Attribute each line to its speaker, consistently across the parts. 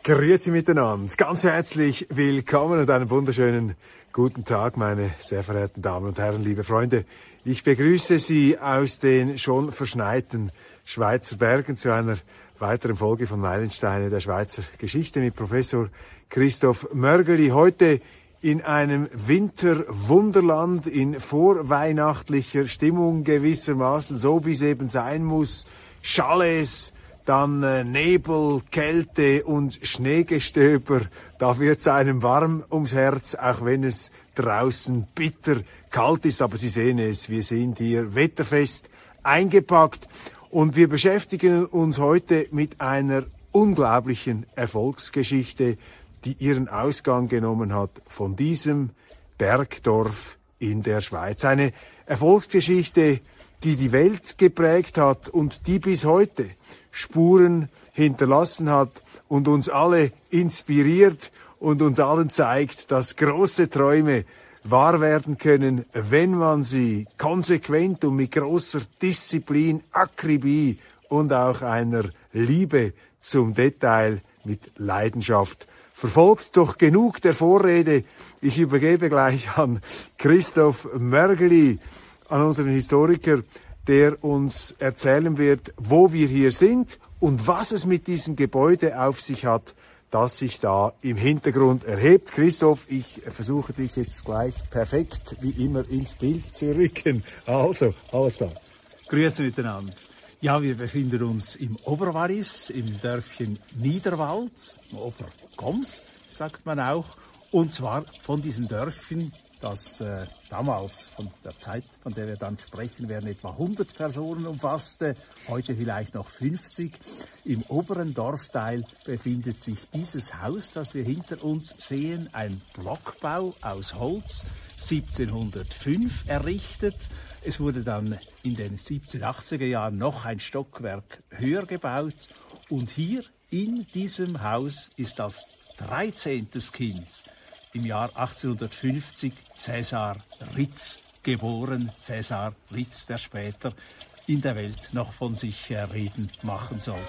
Speaker 1: Grüezi miteinander, ganz herzlich willkommen und einen wunderschönen guten Tag, meine sehr verehrten Damen und Herren, liebe Freunde. Ich begrüße Sie aus den schon verschneiten Schweizer Bergen zu einer weiteren Folge von Meilensteine der Schweizer Geschichte mit Professor Christoph Mörgeli. Heute in einem Winterwunderland in vorweihnachtlicher Stimmung gewissermaßen, so wie es eben sein muss. Chalets, dann Nebel, Kälte und Schneegestöber. Da wird's einem warm ums Herz, auch wenn es draußen bitter kalt ist. Aber Sie sehen es, wir sind hier wetterfest eingepackt. Und wir beschäftigen uns heute mit einer unglaublichen Erfolgsgeschichte, die ihren Ausgang genommen hat von diesem Bergdorf in der Schweiz. Eine Erfolgsgeschichte, die die Welt geprägt hat und die bis heute Spuren hinterlassen hat und uns alle inspiriert und uns allen zeigt, dass große Träume wahr werden können, wenn man sie konsequent und mit großer Disziplin, Akribie und auch einer Liebe zum Detail mit Leidenschaft verfolgt. Doch genug der Vorrede. Ich übergebe gleich an Christoph Mörgeli, an unseren Historiker, der uns erzählen wird, wo wir hier sind und was es mit diesem Gebäude auf sich hat, das sich da im Hintergrund erhebt. Christoph, ich versuche dich jetzt gleich perfekt, wie immer, ins Bild zu rücken. Also, alles klar.
Speaker 2: Grüße miteinander. Ja, wir befinden uns im Oberwallis, im Dörfchen Niederwald, Obergoms, sagt man auch, und zwar von diesen Dörfchen, das damals, von der Zeit, von der wir dann sprechen werden, etwa 100 Personen umfasste, heute vielleicht noch 50. Im oberen Dorfteil befindet sich dieses Haus, das wir hinter uns sehen, ein Blockbau aus Holz, 1705 errichtet. Es wurde dann in den 1780er Jahren noch ein Stockwerk höher gebaut und hier in diesem Haus ist das 13. Kind im Jahr 1850 Cäsar Ritz geboren. Cäsar Ritz, der später in der Welt noch von sich reden machen sollte.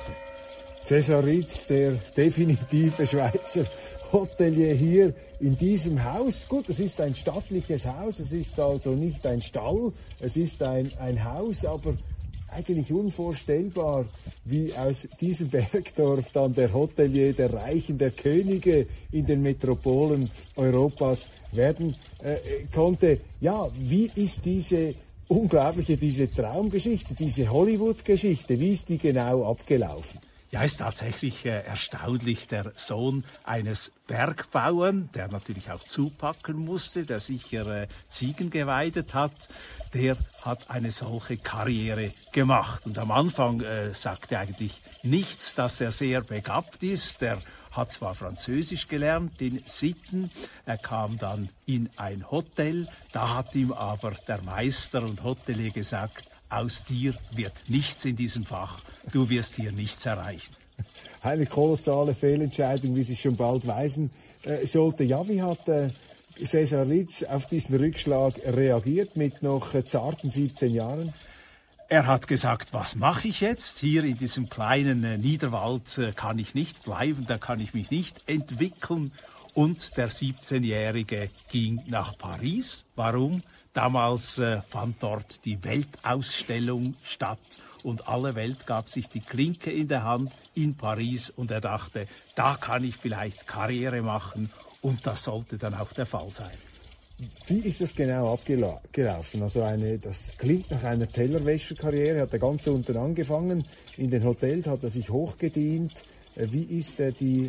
Speaker 1: Cäsar Ritz, der definitive Schweizer Hotelier hier in diesem Haus. Gut, es ist ein stattliches Haus, es ist also nicht ein Stall, es ist ein Haus, aber eigentlich unvorstellbar, wie aus diesem Bergdorf dann der Hotelier der Reichen, der Könige in den Metropolen Europas werden konnte. Ja, wie ist diese unglaubliche, diese Traumgeschichte, diese Hollywood-Geschichte, wie ist die genau abgelaufen?
Speaker 2: Ja, ist tatsächlich erstaunlich. Der Sohn eines Bergbauern, der natürlich auch zupacken musste, der sicher Ziegen geweidet hat, der hat eine solche Karriere gemacht. Und am Anfang sagte eigentlich nichts, dass er sehr begabt ist. Er hat zwar Französisch gelernt in Sitten, er kam dann in ein Hotel, da hat ihm aber der Meister und Hotelier gesagt, aus dir wird nichts in diesem Fach, du wirst hier nichts erreichen.
Speaker 1: Eine kolossale Fehlentscheidung, wie sich schon bald weisen sollte. Ja, wie hat Cäsar Ritz auf diesen Rückschlag reagiert mit noch zarten 17 Jahren?
Speaker 2: Er hat gesagt, was mache ich jetzt? Hier in diesem kleinen Niederwald kann ich nicht bleiben, da kann ich mich nicht entwickeln. Und der 17-Jährige ging nach Paris. Warum? Damals fand dort die Weltausstellung statt und alle Welt gab sich die Klinke in der Hand in Paris und er dachte, da kann ich vielleicht Karriere machen und das sollte dann auch der Fall sein.
Speaker 1: Wie ist das genau abgelaufen? Also das klingt nach einer Tellerwäscherkarriere, hat er ganz unten angefangen, in den Hotels hat er sich hochgedient. Wie ist die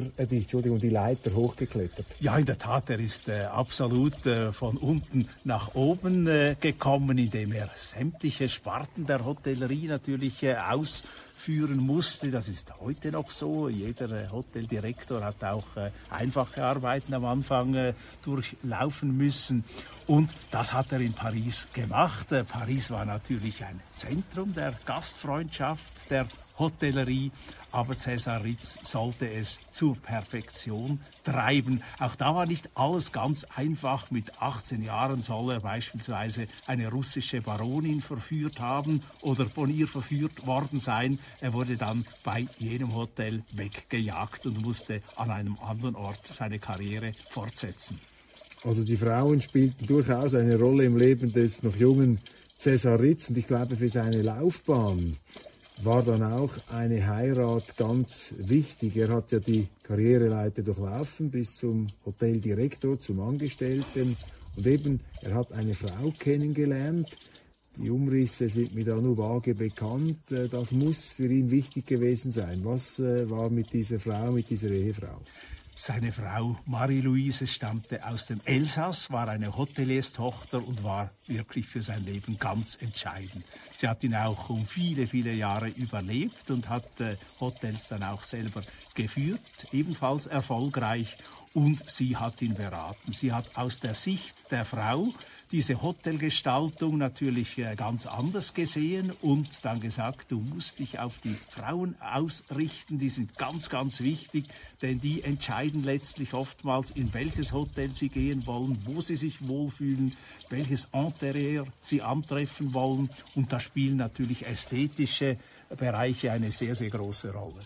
Speaker 1: Leiter hochgeklettert?
Speaker 2: Ja, in der Tat, er ist absolut von unten nach oben gekommen, indem er sämtliche Sparten der Hotellerie natürlich ausführen musste. Das ist heute noch so. Jeder Hoteldirektor hat auch einfache Arbeiten am Anfang durchlaufen müssen. Und das hat er in Paris gemacht. Paris war natürlich ein Zentrum der Gastfreundschaft, der Hotellerie, aber Cäsar Ritz sollte es zur Perfektion treiben. Auch da war nicht alles ganz einfach. Mit 18 Jahren soll er beispielsweise eine russische Baronin verführt haben oder von ihr verführt worden sein. Er wurde dann bei jenem Hotel weggejagt und musste an einem anderen Ort seine Karriere fortsetzen.
Speaker 1: Also die Frauen spielten durchaus eine Rolle im Leben des noch jungen Cäsar Ritz, und ich glaube, für seine Laufbahn war dann auch eine Heirat ganz wichtig. Er hat ja die Karriereleiter durchlaufen bis zum Hoteldirektor, zum Angestellten, und eben, er hat eine Frau kennengelernt. Die Umrisse sind mir da nur vage bekannt. Das muss für ihn wichtig gewesen sein. Was war mit dieser Frau, mit dieser Ehefrau?
Speaker 2: Seine Frau Marie-Louise stammte aus dem Elsass, war eine Hotelierstochter und war wirklich für sein Leben ganz entscheidend. Sie hat ihn auch um viele, viele Jahre überlebt und hat Hotels dann auch selber geführt, ebenfalls erfolgreich, und sie hat ihn beraten. Sie hat aus der Sicht der Frau diese Hotelgestaltung natürlich ganz anders gesehen und dann gesagt, du musst dich auf die Frauen ausrichten, die sind ganz, ganz wichtig, denn die entscheiden letztlich oftmals, in welches Hotel sie gehen wollen, wo sie sich wohlfühlen, welches Interieur sie antreffen wollen, und da spielen natürlich ästhetische Bereiche eine sehr, sehr große Rolle.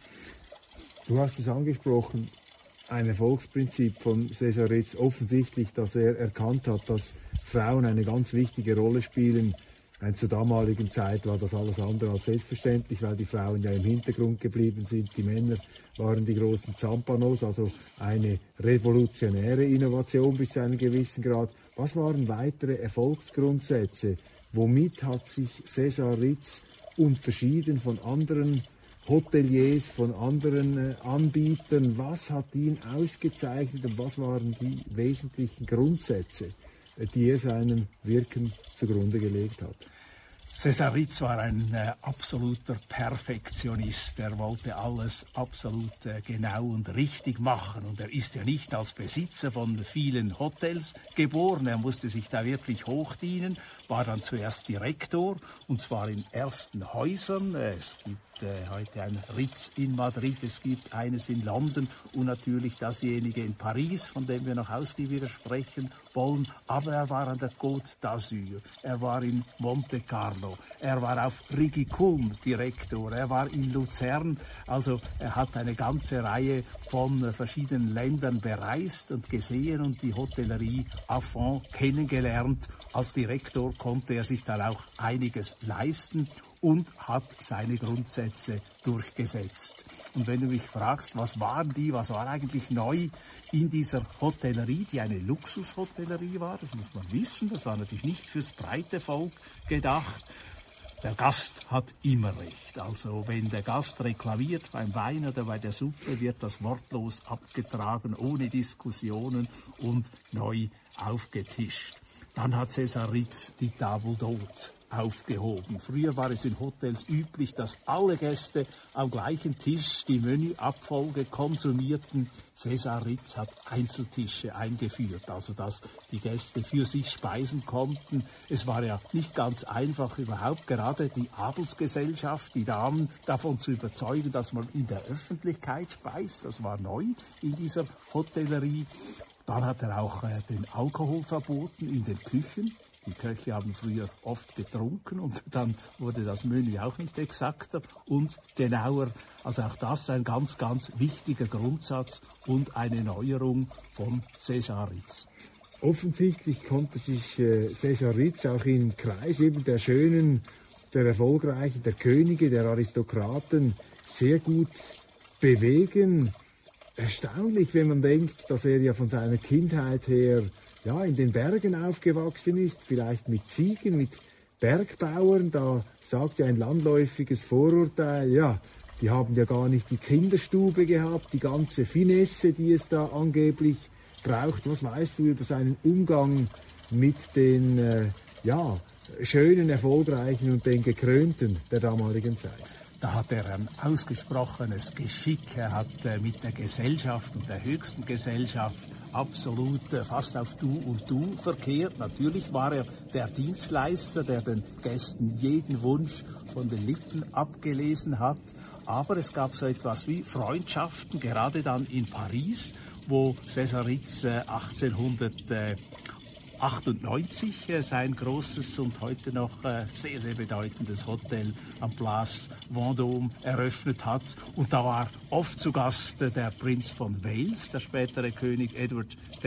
Speaker 1: Du hast es angesprochen, ein Erfolgsprinzip von Cäsar Ritz, offensichtlich, dass er erkannt hat, dass Frauen eine ganz wichtige Rolle spielen. Zur damaligen Zeit war das alles andere als selbstverständlich, weil die Frauen ja im Hintergrund geblieben sind. Die Männer waren die großen Zampanos, also eine revolutionäre Innovation bis zu einem gewissen Grad. Was waren weitere Erfolgsgrundsätze? Womit hat sich Cäsar Ritz unterschieden von anderen Hoteliers, von anderen Anbietern? Was hat ihn ausgezeichnet und was waren die wesentlichen Grundsätze, die er seinem Wirken zugrunde gelegt hat?
Speaker 2: Cäsar Ritz war ein absoluter Perfektionist. Er wollte alles absolut genau und richtig machen. Und er ist ja nicht als Besitzer von vielen Hotels geboren. Er musste sich da wirklich hochdienen, war dann zuerst Direktor, und zwar in ersten Häusern. Es gibt heute ein Ritz in Madrid, es gibt eines in London und natürlich dasjenige in Paris, von dem wir noch ausgiebiger sprechen wollen. Aber er war an der Côte d'Azur, er war in Monte Carlo, er war auf Rigiculm Direktor, er war in Luzern. Also er hat eine ganze Reihe von verschiedenen Ländern bereist und gesehen und die Hotellerie à fond kennengelernt. Als Direktor konnte er sich dann auch einiges leisten und hat seine Grundsätze durchgesetzt. Und wenn du mich fragst, was war eigentlich neu in dieser Hotellerie, die eine Luxushotellerie war, das muss man wissen, das war natürlich nicht fürs breite Volk gedacht. Der Gast hat immer recht. Also wenn der Gast reklamiert beim Wein oder bei der Suppe, wird das wortlos abgetragen, ohne Diskussionen und neu aufgetischt. Dann hat Cäsar Ritz die Table d'Hôte aufgehoben. Früher war es in Hotels üblich, dass alle Gäste am gleichen Tisch die Menüabfolge konsumierten. Cäsar Ritz hat Einzeltische eingeführt, also dass die Gäste für sich speisen konnten. Es war ja nicht ganz einfach, überhaupt gerade die Adelsgesellschaft, die Damen davon zu überzeugen, dass man in der Öffentlichkeit speist. Das war neu in dieser Hotellerie. Dann hat er auch den Alkohol verboten in den Küchen. Die Köche haben früher oft getrunken und dann wurde das Menü auch nicht exakter und genauer. Also auch das ein ganz, ganz wichtiger Grundsatz und eine Neuerung von Cäsar Ritz.
Speaker 1: Offensichtlich konnte sich Cäsar Ritz auch im Kreis eben der Schönen, der Erfolgreichen, der Könige, der Aristokraten sehr gut bewegen. Erstaunlich, wenn man denkt, dass er ja von seiner Kindheit her in den Bergen aufgewachsen ist, vielleicht mit Ziegen, mit Bergbauern. Da sagt ja ein landläufiges Vorurteil, die haben ja gar nicht die Kinderstube gehabt, die ganze Finesse, die es da angeblich braucht. Was weißt du über seinen Umgang mit den schönen, erfolgreichen und den Gekrönten der damaligen Zeit?
Speaker 2: Da hat er ein ausgesprochenes Geschick. Er hat mit der Gesellschaft und der höchsten Gesellschaft absolut fast auf Du und Du verkehrt. Natürlich war er der Dienstleister, der den Gästen jeden Wunsch von den Lippen abgelesen hat. aber es gab so etwas wie Freundschaften, gerade dann in Paris, wo César Ritz 1898 sein großes und heute noch sehr, sehr bedeutendes Hotel am Place Vendôme eröffnet hat. Und da war oft zu Gast der Prinz von Wales, der spätere König Edward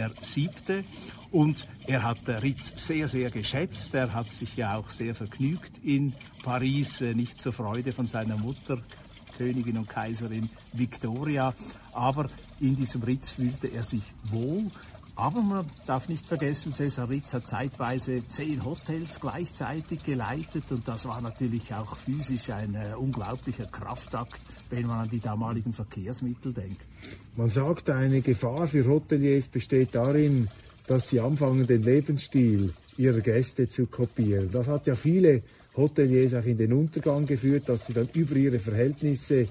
Speaker 2: VII. Und er hat Ritz sehr, sehr geschätzt. Er hat sich ja auch sehr vergnügt in Paris, nicht zur Freude von seiner Mutter, Königin und Kaiserin Victoria. Aber in diesem Ritz fühlte er sich wohl. Aber man darf nicht vergessen, César Ritz hat zeitweise 10 Hotels gleichzeitig geleitet und das war natürlich auch physisch ein unglaublicher Kraftakt, wenn man an die damaligen Verkehrsmittel denkt.
Speaker 1: Man sagt, eine Gefahr für Hoteliers besteht darin, dass sie anfangen, den Lebensstil ihrer Gäste zu kopieren. Das hat ja viele Hoteliers auch in den Untergang geführt, dass sie dann über ihre Verhältnisse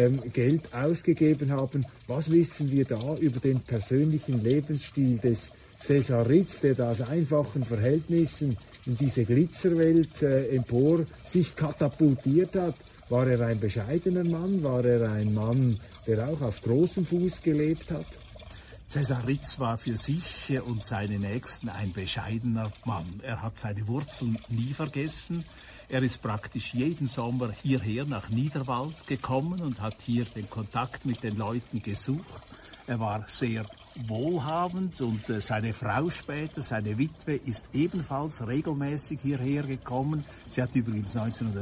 Speaker 1: Geld ausgegeben haben. Was wissen wir da über den persönlichen Lebensstil des César Ritz, der da aus einfachen Verhältnissen in diese Glitzerwelt empor sich katapultiert hat? War er ein bescheidener Mann? War er ein Mann, der auch auf großem Fuß gelebt hat?
Speaker 2: César Ritz war für sich und seine Nächsten ein bescheidener Mann. Er hat seine Wurzeln nie vergessen. Er ist praktisch jeden Sommer hierher nach Niederwald gekommen und hat hier den Kontakt mit den Leuten gesucht. Er war sehr wohlhabend und seine Frau später, seine Witwe, ist ebenfalls regelmäßig hierher gekommen. Sie hat übrigens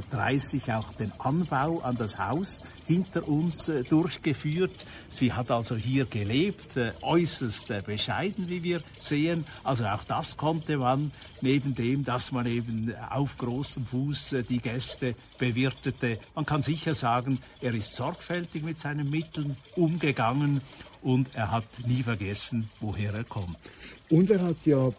Speaker 2: 1930 auch den Anbau an das Haus hinter uns durchgeführt. Sie hat also hier gelebt, äußerst bescheiden, wie wir sehen. Also auch das konnte man, neben dem, dass man eben auf großem Fuß die Gäste bewirtete. Man kann sicher sagen, er ist sorgfältig mit seinen Mitteln umgegangen. Und er hat nie vergessen, woher er kommt.
Speaker 1: Und er hat ja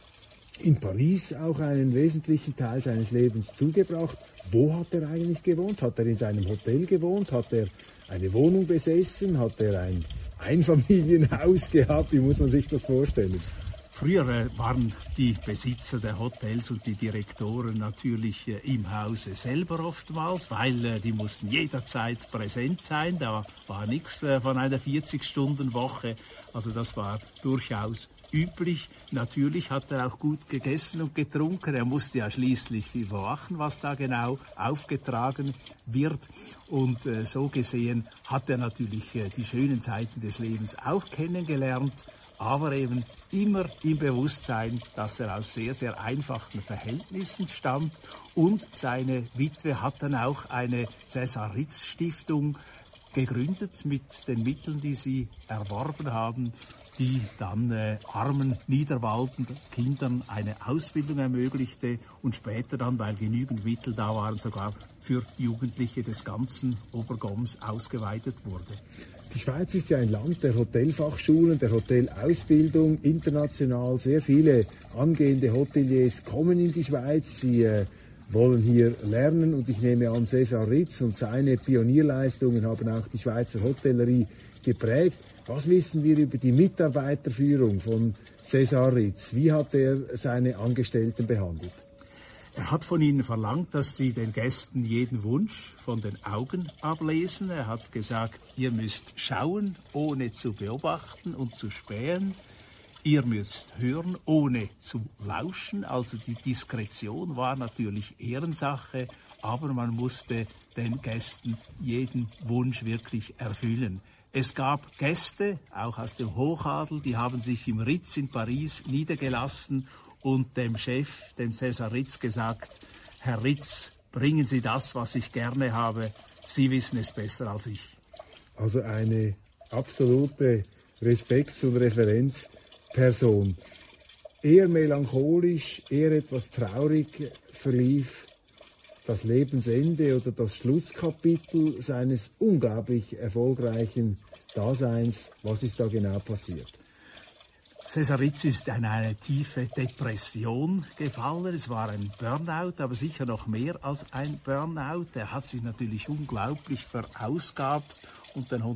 Speaker 1: in Paris auch einen wesentlichen Teil seines Lebens zugebracht. Wo hat er eigentlich gewohnt? Hat er in seinem Hotel gewohnt? Hat er eine Wohnung besessen? Hat er ein Einfamilienhaus gehabt? Wie muss man sich das vorstellen?
Speaker 2: Früher waren die Besitzer der Hotels und die Direktoren natürlich im Hause selber oftmals, weil die mussten jederzeit präsent sein. Da war nichts von einer 40-Stunden-Woche. Also das war durchaus üblich. Natürlich hat er auch gut gegessen und getrunken. Er musste ja schließlich überwachen, was da genau aufgetragen wird. Und so gesehen hat er natürlich die schönen Seiten des Lebens auch kennengelernt. Aber eben immer im Bewusstsein, dass er aus sehr, sehr einfachen Verhältnissen stammt. Und seine Witwe hat dann auch eine César Ritz Stiftung gegründet mit den Mitteln, die sie erworben haben, die dann armen Niederwalden Kindern eine Ausbildung ermöglichte und später dann, weil genügend Mittel da waren, sogar für Jugendliche des ganzen Obergoms ausgeweitet wurde.
Speaker 1: Die Schweiz ist ja ein Land der Hotelfachschulen, der Hotelausbildung, international. Sehr viele angehende Hoteliers kommen in die Schweiz. Sie wollen hier lernen und ich nehme an, César Ritz und seine Pionierleistungen haben auch die Schweizer Hotellerie geprägt. Was wissen wir über die Mitarbeiterführung von César Ritz? Wie hat er seine Angestellten behandelt?
Speaker 2: Er hat von ihnen verlangt, dass sie den Gästen jeden Wunsch von den Augen ablesen. Er hat gesagt, ihr müsst schauen, ohne zu beobachten und zu spähen. Ihr müsst hören, ohne zu lauschen. Also die Diskretion war natürlich Ehrensache, aber man musste den Gästen jeden Wunsch wirklich erfüllen. Es gab Gäste, auch aus dem Hochadel, die haben sich im Ritz in Paris niedergelassen und dem Chef, dem César Ritz, gesagt, Herr Ritz, bringen Sie das, was ich gerne habe. Sie wissen es besser als ich.
Speaker 1: Also eine absolute Respekts- und Referenzperson. Eher melancholisch, eher etwas traurig verlief das Lebensende oder das Schlusskapitel seines unglaublich erfolgreichen Daseins. Was ist da genau passiert?
Speaker 2: César Ritz ist in eine tiefe Depression gefallen. Es war ein Burnout, aber sicher noch mehr als ein Burnout. Er hat sich natürlich unglaublich verausgabt und dann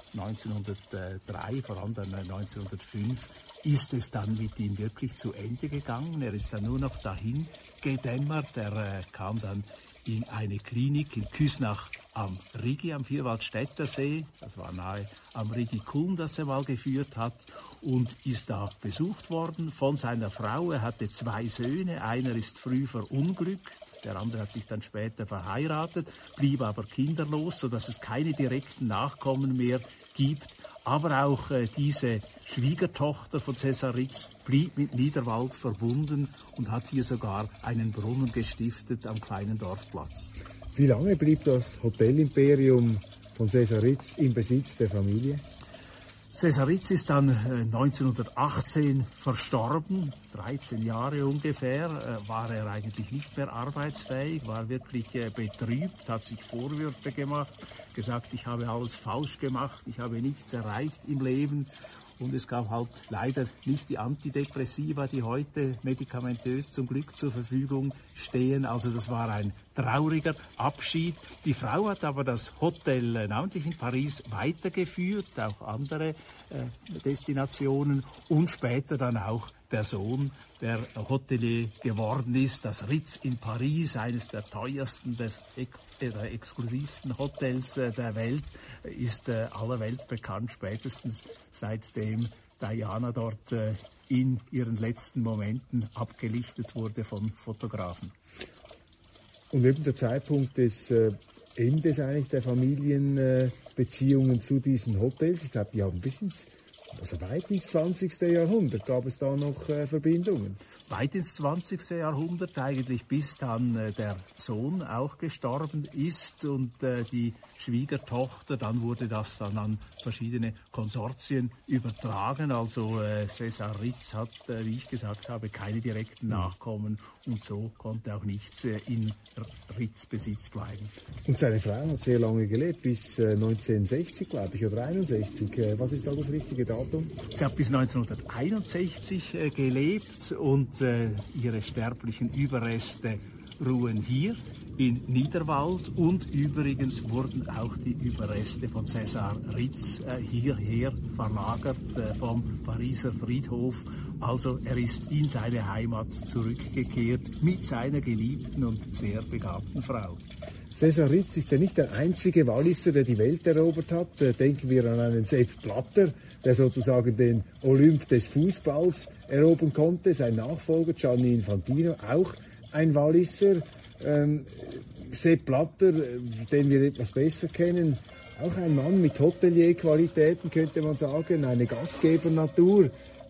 Speaker 2: 1903, vor allem dann 1905, ist es dann mit ihm wirklich zu Ende gegangen. Er ist dann nur noch dahin gedämmert. Er kam dann in eine Klinik in Küsnach am Rigi, am Vierwaldstätter See. Das war nahe am Rigi Kulm, das er mal geführt hat, und ist da besucht worden von seiner Frau. Er hatte 2 Söhne, einer ist früh verunglückt, der andere hat sich dann später verheiratet, blieb aber kinderlos, sodass es keine direkten Nachkommen mehr gibt. Aber auch diese Schwiegertochter von Cäsar Ritz blieb mit Niederwald verbunden und hat hier sogar einen Brunnen gestiftet am kleinen Dorfplatz.
Speaker 1: Wie lange blieb das Hotelimperium von Cäsar Ritz im Besitz der Familie?
Speaker 2: Cäsar Ritz ist dann 1918 verstorben, 13 Jahre ungefähr, war er eigentlich nicht mehr arbeitsfähig, war wirklich betrübt, hat sich Vorwürfe gemacht, gesagt, ich habe alles falsch gemacht, ich habe nichts erreicht im Leben. Und es gab halt leider nicht die Antidepressiva, die heute medikamentös zum Glück zur Verfügung stehen. Also das war ein trauriger Abschied. Die Frau hat aber das Hotel namentlich in Paris weitergeführt, auch andere Destinationen, und später dann auch der Sohn, der Hotelier geworden ist. Das Ritz in Paris, eines der teuersten, der exklusivsten Hotels der Welt, ist aller Welt bekannt, spätestens seitdem Diana dort in ihren letzten Momenten abgelichtet wurde von Fotografen.
Speaker 1: Und eben der Zeitpunkt des Endes eigentlich der Familienbeziehungen zu diesen Hotels, ich glaube, die haben bis ins, also weit ins 20. Jahrhundert gab es da noch Verbindungen.
Speaker 2: Weit ins 20. Jahrhundert, eigentlich bis dann der Sohn auch gestorben ist und die Schwiegertochter, dann wurde das dann an verschiedene Konsortien übertragen. Also Cäsar Ritz hat, wie ich gesagt habe, keine direkten Nachkommen und so konnte auch nichts in Ritz Besitz bleiben.
Speaker 1: Und seine Frau hat sehr lange gelebt, bis 1960, glaube ich, oder 61. Was ist da das richtige Datum?
Speaker 2: Sie hat bis 1961 gelebt und ihre sterblichen Überreste ruhen hier in Niederwald, und übrigens wurden auch die Überreste von Cäsar Ritz hierher verlagert vom Pariser Friedhof. Also er ist in seine Heimat zurückgekehrt mit seiner geliebten und sehr begabten Frau.
Speaker 1: Cäsar Ritz ist ja nicht der einzige Walliser, der die Welt erobert hat. Denken wir an einen Sepp Blatter, der sozusagen den Olymp des Fußballs erobern konnte. Sein Nachfolger Gianni Infantino, auch ein Walliser. Sepp Blatter, den wir etwas besser kennen, auch ein Mann mit Hotelierqualitäten, könnte man sagen, eine Gastgebernatur.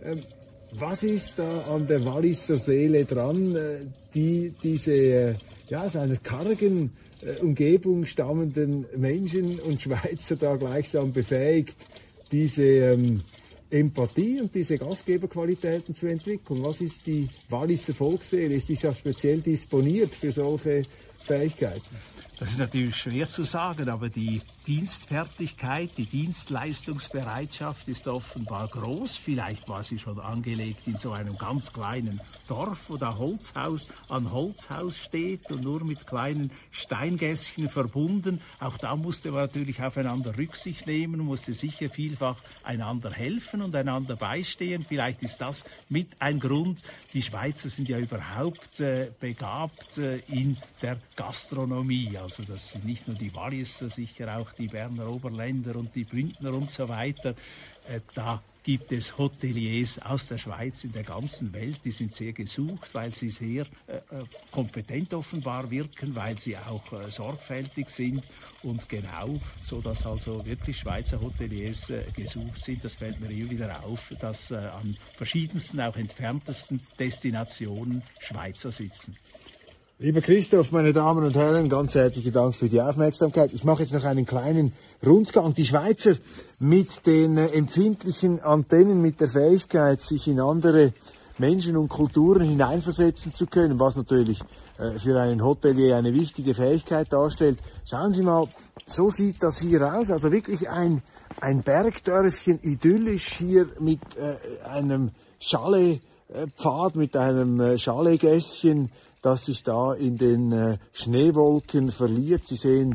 Speaker 1: Was ist da an der Walliser Seele dran, die diese aus einer kargen Umgebung stammenden Menschen und Schweizer da gleichsam befähigt, diese Empathie und diese Gastgeberqualitäten zu entwickeln? Was ist die Walliser Volksseele? Ist die ja speziell disponiert für solche Fähigkeiten?
Speaker 2: Das ist natürlich schwer zu sagen, aber die Dienstfertigkeit, die Dienstleistungsbereitschaft ist offenbar groß. Vielleicht war sie schon angelegt in so einem ganz kleinen Dorf, wo da Holzhaus an Holzhaus steht und nur mit kleinen Steingässchen verbunden. Auch da musste man natürlich aufeinander Rücksicht nehmen, musste sicher vielfach einander helfen und einander beistehen. Vielleicht ist das mit ein Grund. Die Schweizer sind ja überhaupt begabt in der Gastronomie. Also das sind nicht nur die Walliser, sicher auch die Berner Oberländer und die Bündner und so weiter. Da gibt es Hoteliers aus der Schweiz in der ganzen Welt, die sind sehr gesucht, weil sie sehr kompetent offenbar wirken, weil sie auch sorgfältig sind und genau, so dass also wirklich Schweizer Hoteliers gesucht sind. Das fällt mir immer wieder auf, dass an verschiedensten, auch entferntesten Destinationen Schweizer sitzen.
Speaker 1: Lieber Christoph, meine Damen und Herren, ganz herzlichen Dank für die Aufmerksamkeit. Ich mache jetzt noch einen kleinen Rundgang. Die Schweizer mit den empfindlichen Antennen, mit der Fähigkeit, sich in andere Menschen und Kulturen hineinversetzen zu können, was natürlich für einen Hotelier eine wichtige Fähigkeit darstellt. Schauen Sie mal, so sieht das hier aus. Also wirklich ein Bergdörfchen, idyllisch hier mit einem Chaletpfad, mit einem Chaletgässchen, das sich da in den Schneewolken verliert. Sie sehen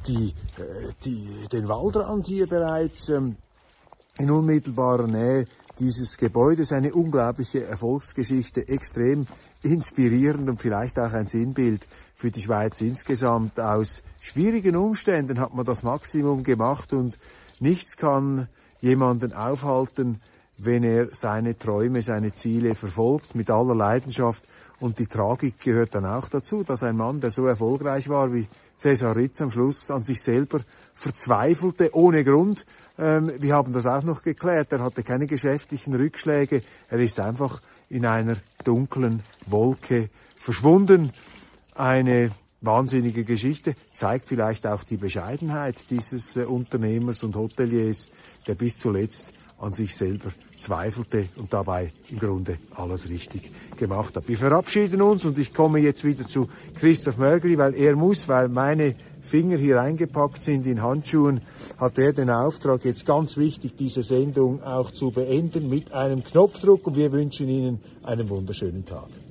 Speaker 1: den Waldrand hier bereits in unmittelbarer Nähe, dieses Gebäudes, eine unglaubliche Erfolgsgeschichte, extrem inspirierend und vielleicht auch ein Sinnbild für die Schweiz insgesamt. Aus schwierigen Umständen hat man das Maximum gemacht und nichts kann jemanden aufhalten, wenn er seine Träume, seine Ziele verfolgt mit aller Leidenschaft. Und die Tragik gehört dann auch dazu, dass ein Mann, der so erfolgreich war wie Cäsar Ritz, am Schluss an sich selber verzweifelte, ohne Grund. Wir haben das auch noch geklärt. Er hatte keine geschäftlichen Rückschläge. Er ist einfach in einer dunklen Wolke verschwunden. Eine wahnsinnige Geschichte, zeigt vielleicht auch die Bescheidenheit dieses Unternehmers und Hoteliers, der bis zuletzt an sich selber zweifelte und dabei im Grunde alles richtig gemacht hat. Wir verabschieden uns und ich komme jetzt wieder zu Christoph Mörgeli, weil meine Finger hier eingepackt sind in Handschuhen, hat er den Auftrag, jetzt ganz wichtig, diese Sendung auch zu beenden mit einem Knopfdruck und wir wünschen Ihnen einen wunderschönen Tag.